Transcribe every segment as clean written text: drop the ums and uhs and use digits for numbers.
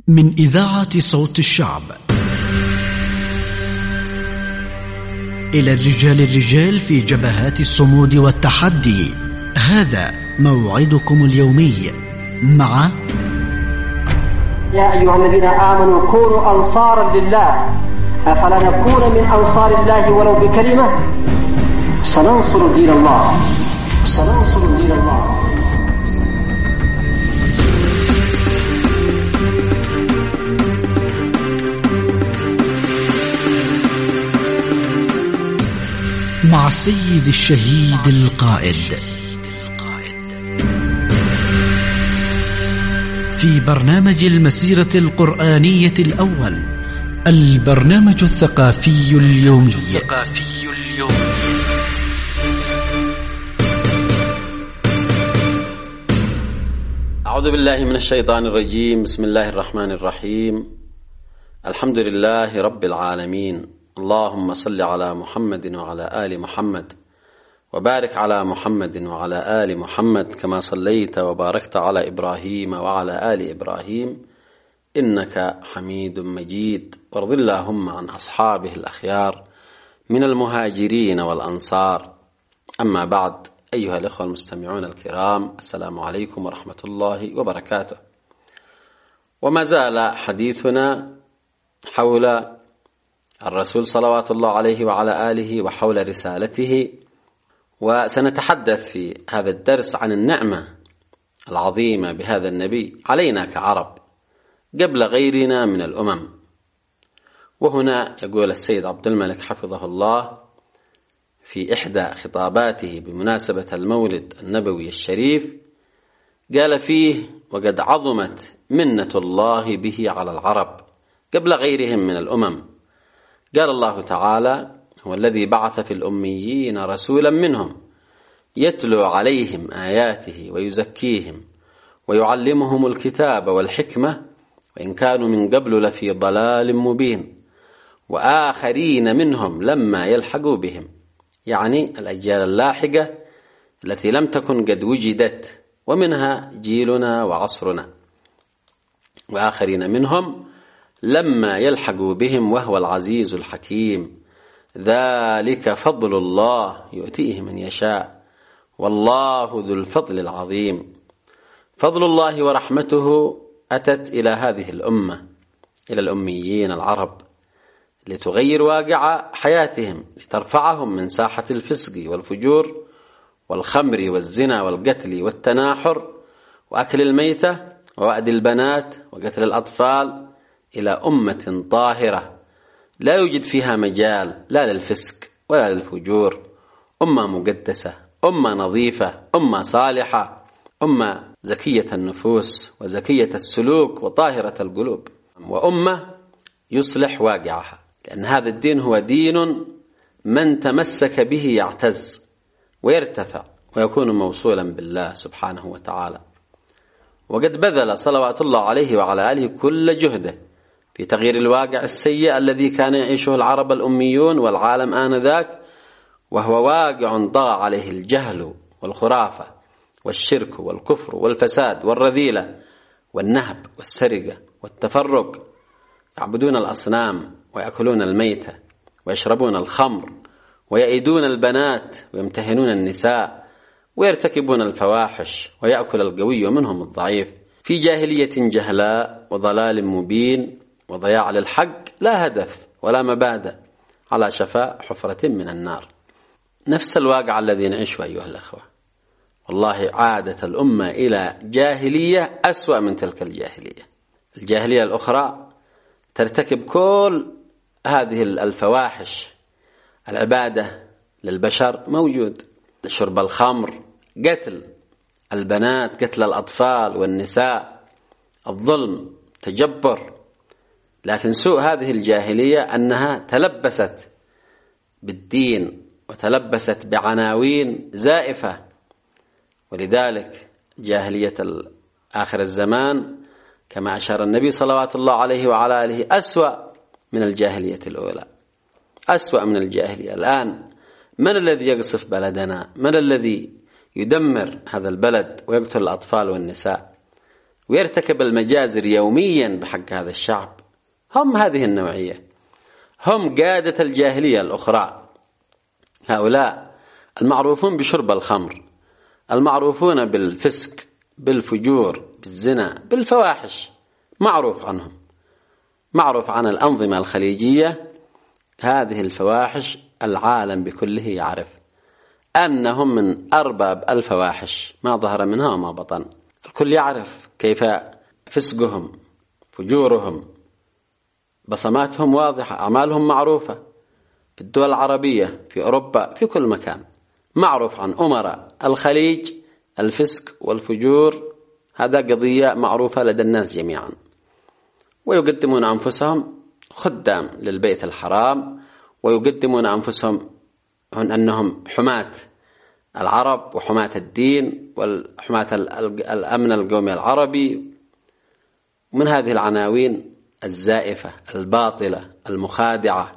من إذاعة صوت الشعب إلى الرجال في جبهات الصمود والتحدي. هذا موعدكم اليومي مع يا أيها الذين آمنوا كونوا أنصارا لله أفلا نكون من أنصار الله ولو بكلمة سننصر دين الله سننصر دين الله. مع السيد الشهيد القائد في برنامج المسيرة القرآنية الأول، البرنامج الثقافي اليومي. أعوذ بالله من الشيطان الرجيم. بسم الله الرحمن الرحيم. الحمد لله رب العالمين. اللهم صل على محمد وعلى آل محمد وبارك على محمد وعلى آل محمد كما صليت وباركت على إبراهيم وعلى آل إبراهيم إنك حميد مجيد. وارض اللهم عن أصحابه الأخيار من المهاجرين والأنصار. أما بعد، أيها الأخوة المستمعون الكرام، السلام عليكم ورحمة الله وبركاته. وما زال حديثنا حول الرسول صلوات الله عليه وعلى آله وحول رسالته، وسنتحدث في هذا الدرس عن النعمة العظيمة بهذا النبي علينا كعرب قبل غيرنا من الأمم. وهنا يقول السيد عبد الملك حفظه الله في إحدى خطاباته بمناسبة المولد النبوي الشريف، قال فيه: وقد عظمت منة الله به على العرب قبل غيرهم من الأمم. قال الله تعالى: هو الذي بعث في الأميين رسولا منهم يتلو عليهم آياته ويزكيهم ويعلمهم الكتاب والحكمة وإن كانوا من قبل لفي ضلال مبين وآخرين منهم لما يلحقوا بهم، يعني الأجيال اللاحقة التي لم تكن قد وجدت، ومنها جيلنا وعصرنا. وآخرين منهم لما يلحقوا بهم وهو العزيز الحكيم. ذلك فضل الله يؤتيه من يشاء والله ذو الفضل العظيم. فضل الله ورحمته أتت إلى هذه الأمة، إلى الأميين العرب، لتغير واقع حياتهم، لترفعهم من ساحة الفسق والفجور والخمر والزنا والقتل والتناحر وأكل الميتة ووأد البنات وقتل الأطفال إلى أمة طاهرة لا يوجد فيها مجال لا للفسق ولا للفجور، أمة مقدسة، أمة نظيفة، أمة صالحة، أمة زكية النفوس وزكية السلوك وطاهرة القلوب، وأمة يصلح واقعها، لأن هذا الدين هو دين من تمسك به يعتز ويرتفع ويكون موصولا بالله سبحانه وتعالى. وقد بذل صلوات الله عليه وعلى آله كل جهده في تغيير الواقع السيء الذي كان يعيشه العرب الأميون والعالم آنذاك، وهو واقع طغى عليه الجهل والخرافة والشرك والكفر والفساد والرذيلة والنهب والسرقة والتفرق. يعبدون الأصنام ويأكلون الميتة ويشربون الخمر ويأيدون البنات ويمتهنون النساء ويرتكبون الفواحش ويأكل القوي منهم الضعيف، في جاهلية جهلاء وضلال مبين وضياع للحق لا هدف ولا مبادئ، على شفاء حفرة من النار. نفس الواقع الذي نعيشه أيها الأخوة. والله عادت الأمة إلى جاهلية أسوأ من تلك الجاهلية. الجاهلية الأخرى ترتكب كل هذه الفواحش. العبادة للبشر موجود، شرب الخمر، قتل البنات، قتل الأطفال والنساء، الظلم، تجبر. لكن سوء هذه الجاهلية أنها تلبست بالدين وتلبست بعناوين زائفة. ولذلك جاهلية آخر الزمان كما أشار النبي صلوات الله عليه وعلى آله أسوأ من الجاهلية الأولى، أسوأ من الجاهلية. الآن من الذي يقصف بلدنا؟ من الذي يدمر هذا البلد ويقتل الأطفال والنساء ويرتكب المجازر يوميا بحق هذا الشعب، هم هذه النوعية، هم قادة الجاهلية الأخرى. هؤلاء المعروفون بشرب الخمر، المعروفون بالفسق، بالفجور، بالزنا، بالفواحش، معروف عنهم، معروف عن الأنظمة الخليجية. هذه الفواحش العالم بكله يعرف أنهم من أرباب الفواحش، ما ظهر منها وما بطن. الكل يعرف كيف فسقهم، فجورهم، بصماتهم واضحة، أعمالهم معروفة في الدول العربية، في أوروبا، في كل مكان. معروف عن أمراء الخليج الفسق والفجور، هذا قضية معروفة لدى الناس جميعا. ويقدمون أنفسهم خدام للبيت الحرام، ويقدمون أنفسهم أنهم حماة العرب وحماة الدين وحماة الأمن القومي العربي. من هذه العناوين الزائفة الباطلة المخادعة.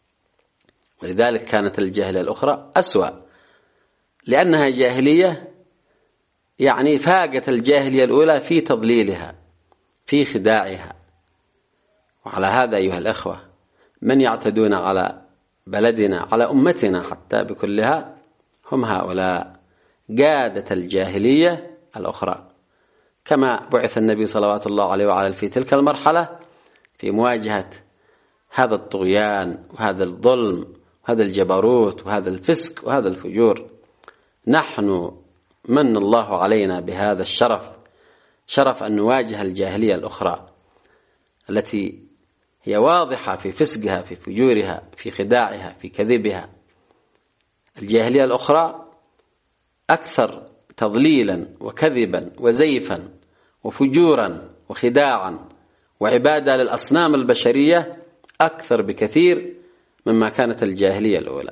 ولذلك كانت الجاهلية الأخرى أسوأ، لأنها جاهلية يعني فاقت الجاهلية الأولى في تضليلها، في خداعها. وعلى هذا أيها الأخوة من يعتدون على بلدنا، على أمتنا حتى بكلها، هم هؤلاء قادة الجاهلية الأخرى. كما بعث النبي صلوات الله عليه وعلى في تلك المرحلة في مواجهة هذا الطغيان وهذا الظلم وهذا الجبروت وهذا الفسق وهذا الفجور. نحن من الله علينا بهذا الشرف، شرف أن نواجه الجاهلية الأخرى التي هي واضحة في فسقها، في فجورها، في خداعها، في كذبها. الجاهلية الأخرى أكثر تضليلا وكذبا وزيفا وفجورا وخداعا وعبادة للأصنام البشرية أكثر بكثير مما كانت الجاهلية الأولى.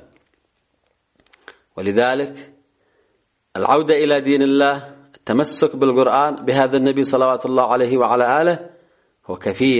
ولذلك العودة إلى دين الله، التمسك بالقرآن بهذا النبي صلوات الله عليه وعلى آله، هو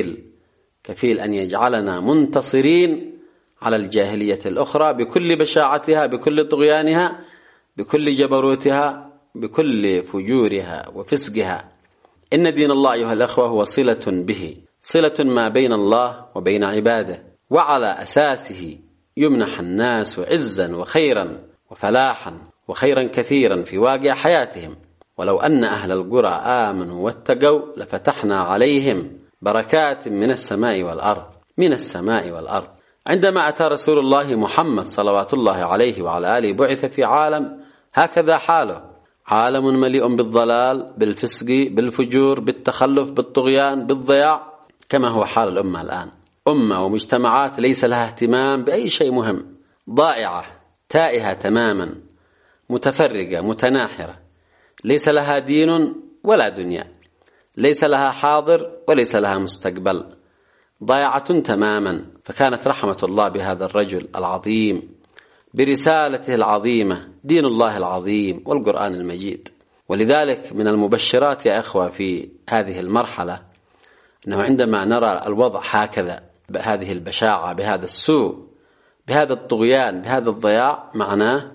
كفيل أن يجعلنا منتصرين على الجاهلية الأخرى بكل بشاعتها، بكل طغيانها، بكل جبروتها، بكل فجورها وفسقها. إن دين الله أيها الأخوة هو صلة به، صلة ما بين الله وبين عباده، وعلى أساسه يمنح الناس عزا وخيرا وفلاحا وخيرا كثيرا في واقع حياتهم. ولو أن أهل القرى آمنوا واتقوا لفتحنا عليهم بركات من السماء والأرض، من السماء والأرض. عندما أتى رسول الله محمد صلوات الله عليه وعلى آله بعث في عالم هكذا حاله، عالم مليء بالضلال، بالفسق، بالفجور، بالتخلف، بالطغيان، بالضياع، كما هو حال الأمة الآن. أمة ومجتمعات ليس لها اهتمام بأي شيء مهم، ضائعة، تائهة تماما، متفرقة، متناحرة، ليس لها دين ولا دنيا، ليس لها حاضر وليس لها مستقبل، ضائعة تماما. فكانت رحمة الله بهذا الرجل العظيم برسالته العظيمة، دين الله العظيم والقرآن المجيد. ولذلك من المبشرات يا أخوة في هذه المرحلة أنه عندما نرى الوضع هكذا، بهذه البشاعة، بهذا السوء، بهذا الطغيان، بهذا الضياع، معناه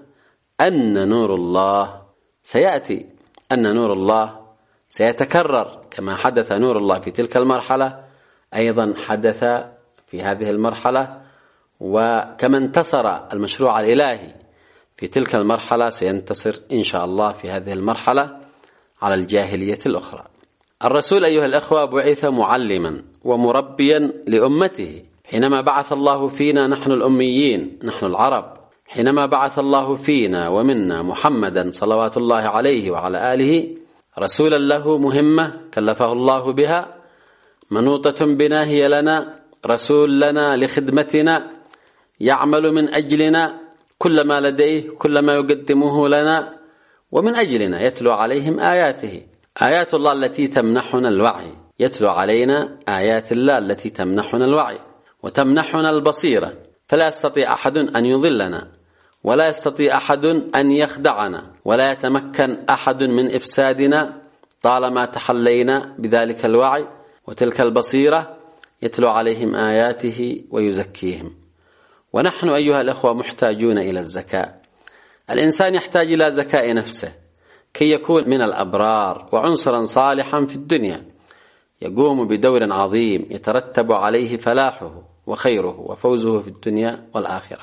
أن نور الله سيأتي، أن نور الله سيتكرر. كما حدث نور الله في تلك المرحلة أيضا حدث في هذه المرحلة، وكما انتصر المشروع الإلهي في تلك المرحلة سينتصر إن شاء الله في هذه المرحلة على الجاهلية الأخرى. الرسول أيها الأخوة بعث معلما ومربيا لأمته. حينما بعث الله فينا نحن الأميين، نحن العرب، حينما بعث الله فينا ومنا محمدا صلوات الله عليه وعلى آله رسولا له مهمة كلفه الله بها، منوطة بنا هي لنا، رسول لنا لخدمتنا، يعمل من أجلنا كل ما لديه، كل ما يقدمه لنا ومن أجلنا، يتلو عليهم آياته، آيات الله التي تمنحنا الوعي، يتلو علينا آيات الله التي تمنحنا الوعي وتمنحنا البصيرة، فلا يستطيع أحد أن يضلنا، ولا يستطيع أحد أن يخدعنا، ولا يتمكن أحد من إفسادنا طالما تحلينا بذلك الوعي وتلك البصيرة، يتلو عليهم آياته ويزكيهم. ونحن أيها الأخوة محتاجون إلى الزكاة. الإنسان يحتاج إلى زكاة نفسه كي يكون من الأبرار وعنصرا صالحا في الدنيا، يقوم بدور عظيم يترتب عليه فلاحه وخيره وفوزه في الدنيا والآخرة.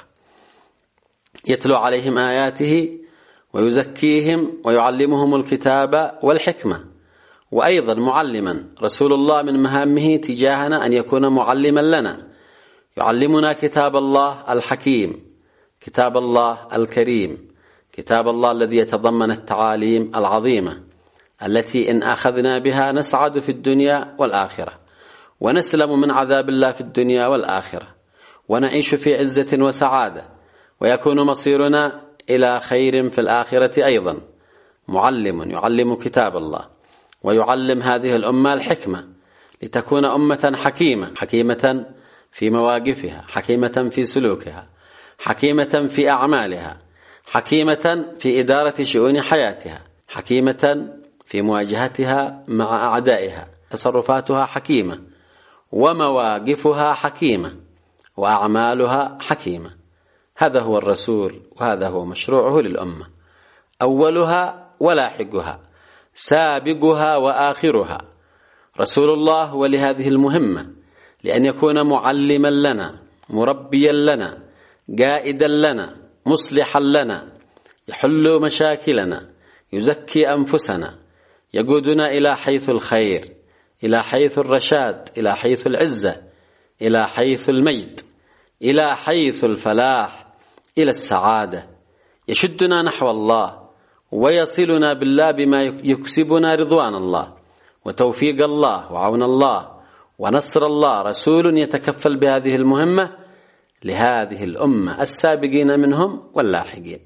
يتلو عليهم آياته ويزكيهم ويعلمهم الكتاب والحكمة. وأيضا معلما، رسول الله من مهامه تجاهنا أن يكون معلما لنا، يعلمنا كتاب الله الحكيم، كتاب الله الكريم، كتاب الله الذي يتضمن التعاليم العظيمة التي إن أخذنا بها نسعد في الدنيا والآخرة، ونسلم من عذاب الله في الدنيا والآخرة، ونعيش في عزة وسعادة، ويكون مصيرنا إلى خير في الآخرة أيضا. معلم يعلم كتاب الله ويعلم هذه الأمة الحكمة لتكون أمة حكيمة، حكيمة في مواقفها، حكيمة في سلوكها، حكيمة في أعمالها، حكيمة في إدارة شؤون حياتها، حكيمة في مواجهتها مع أعدائها، تصرفاتها حكيمة، ومواقفها حكيمة، وأعمالها حكيمة. هذا هو الرسول، وهذا هو مشروعه للأمة، أولها ولاحقها، سابقها وآخرها. رسول الله هو لهذه المهمة، لأن يكون معلما لنا، مربيا لنا، قائدا لنا، مصلحا لنا، يحل مشاكلنا، يزكي أنفسنا، يقودنا إلى حيث الخير، إلى حيث الرشاد، إلى حيث العزة، إلى حيث المجد، إلى حيث الفلاح، إلى السعادة، يشدنا نحو الله ويصلنا بالله بما يكسبنا رضوان الله وتوفيق الله وعون الله ونصر الله. رسول يتكفل بهذه المهمة لهذه الأمة، السابقين منهم واللاحقين،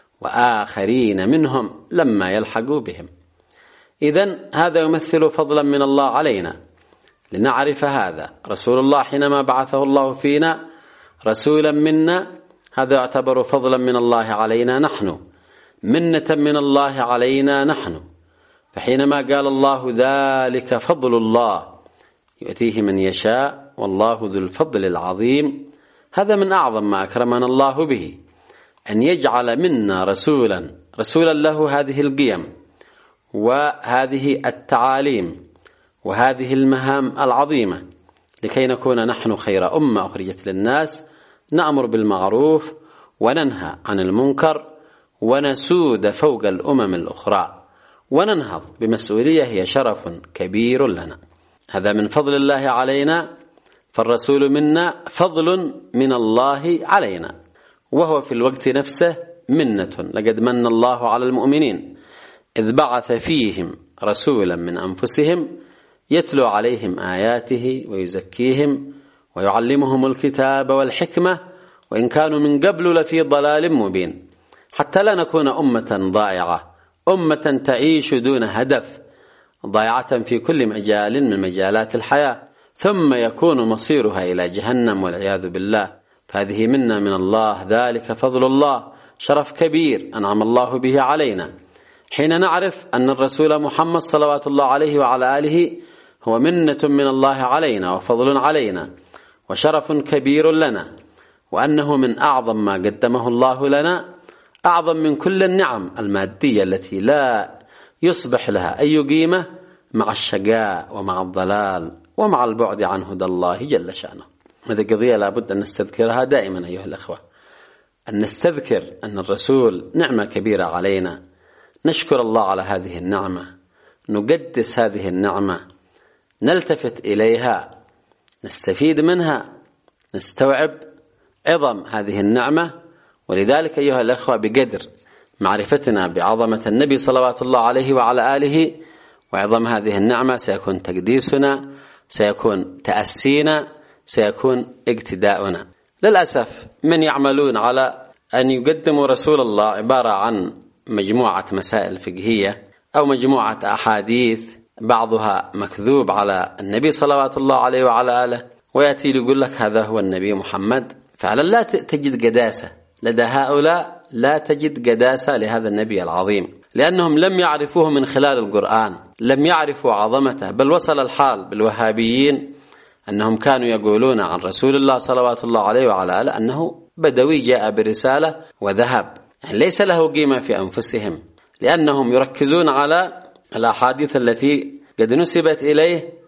وآخرين منهم لما يلحقوا بهم. إذن هذا يمثل فضلا من الله علينا. لنعرف هذا، رسول الله حينما بعثه الله فينا رسولا منا، هذا يعتبر فضلا من الله علينا نحن، منة من الله علينا نحن. فحينما قال الله ذلك فضل الله يؤتيه من يشاء والله ذو الفضل العظيم، هذا من أعظم ما أكرمنا الله به، أن يجعل منا رسولا له هذه القيم وهذه التعاليم وهذه المهام العظيمة، لكي نكون نحن خير أمة أخرجت للناس، نأمر بالمعروف وننهى عن المنكر، ونسود فوق الأمم الأخرى، وننهض بمسؤولية هي شرف كبير لنا. هذا من فضل الله علينا، فالرسول منا فضل من الله علينا، وهو في الوقت نفسه منة. لقد من الله على المؤمنين إذ بعث فيهم رسولا من أنفسهم يتلو عليهم آياته ويزكيهم ويعلمهم الكتاب والحكمة وإن كانوا من قبل لفي ضلال مبين، حتى لا نكون أمة ضائعة، أمة تعيش دون هدف، ضائعة في كل مجال من مجالات الحياة، ثم يكون مصيرها إلى جهنم والعياذ بالله. فهذه منا من الله، ذلك فضل الله، شرف كبير أنعم الله به علينا. حين نعرف أن الرسول محمد صلوات الله عليه وعلى آله هو منة من الله علينا وفضل علينا وشرف كبير لنا، وأنه من أعظم ما قدمه الله لنا، أعظم من كل النعم المادية التي لا يصبح لها أي قيمة مع الشقاء ومع الضلال ومع البعد عن هدى الله جل شأنه. هذه قضية لابد أن نستذكرها دائما أيها الأخوة، أن نستذكر أن الرسول نعمة كبيرة علينا، نشكر الله على هذه النعمة، نقدس هذه النعمة، نلتفت إليها، نستفيد منها، نستوعب عظم هذه النعمة. ولذلك أيها الأخوة بقدر معرفتنا بعظمة النبي صلوات الله عليه وعلى آله وعظم هذه النعمة سيكون تقديسنا، سيكون تأسينا، سيكون اقتداؤنا. للأسف من يعملون على أن يقدموا رسول الله عبارة عن مجموعة مسائل فقهية أو مجموعة أحاديث بعضها مكذوب على النبي صلوات الله عليه وعلى آله، ويأتي يقول لك هذا هو النبي محمد. فعلا لا تجد قداسة لدى هؤلاء، لا تجد قداسة لهذا النبي العظيم، لأنهم لم يعرفوه من خلال القرآن، لم يعرفوا عظمته. بل وصل الحال بالوهابيين أنهم كانوا يقولون عن رسول الله صلوات الله عليه وعلى آله أنه بدوي جاء برسالة وذهب، يعني ليس له قيمة في أنفسهم، لأنهم يركزون على الأحاديث التي قد نسبت إليه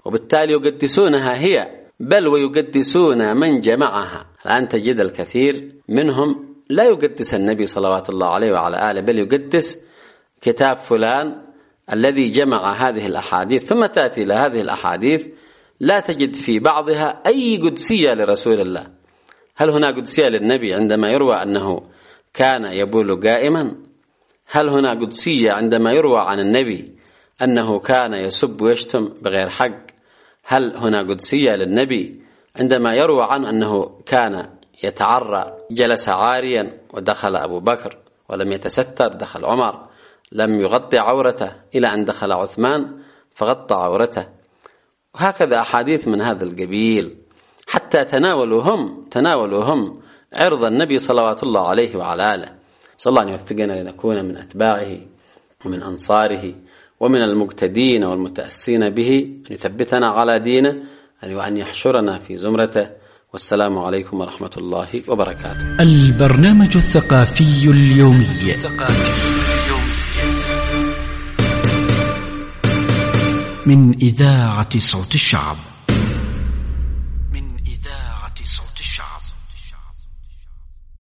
وبالتالي يقدسونها هي، بل ويقدسون من جمعها. الآن تجد الكثير منهم لا يقدس النبي صلوات الله عليه وعلى آله، بل يقدس كتاب فلان الذي جمع هذه الأحاديث، ثم تأتي إلى هذه الأحاديث لا تجد في بعضها أي قدسية لرسول الله. هل هنا قدسية للنبي عندما يروى أنه كان يبول قائما؟ هل هنا قدسية عندما يروى عن النبي أنه كان يسب ويشتم بغير حق؟ هل هنا قدسية للنبي عندما يروى عنه أنه كان يتعرى، جلس عاريا ودخل أبو بكر ولم يتستر، دخل عمر لم يغطي عورته إلى أن دخل عثمان فغطى عورته، وهكذا أحاديث من هذا القبيل، حتى تناولوا هم عرض النبي صلوات الله عليه وعلى آله. صلى الله أن يوفقنا لنكون من أتباعه ومن أنصاره ومن المقتدين والمتأسين به، أن يثبتنا على دينه، وأن يحشرنا في زمرته. والسلام عليكم ورحمة الله وبركاته. البرنامج الثقافي اليومي من إذاعة صوت الشعب.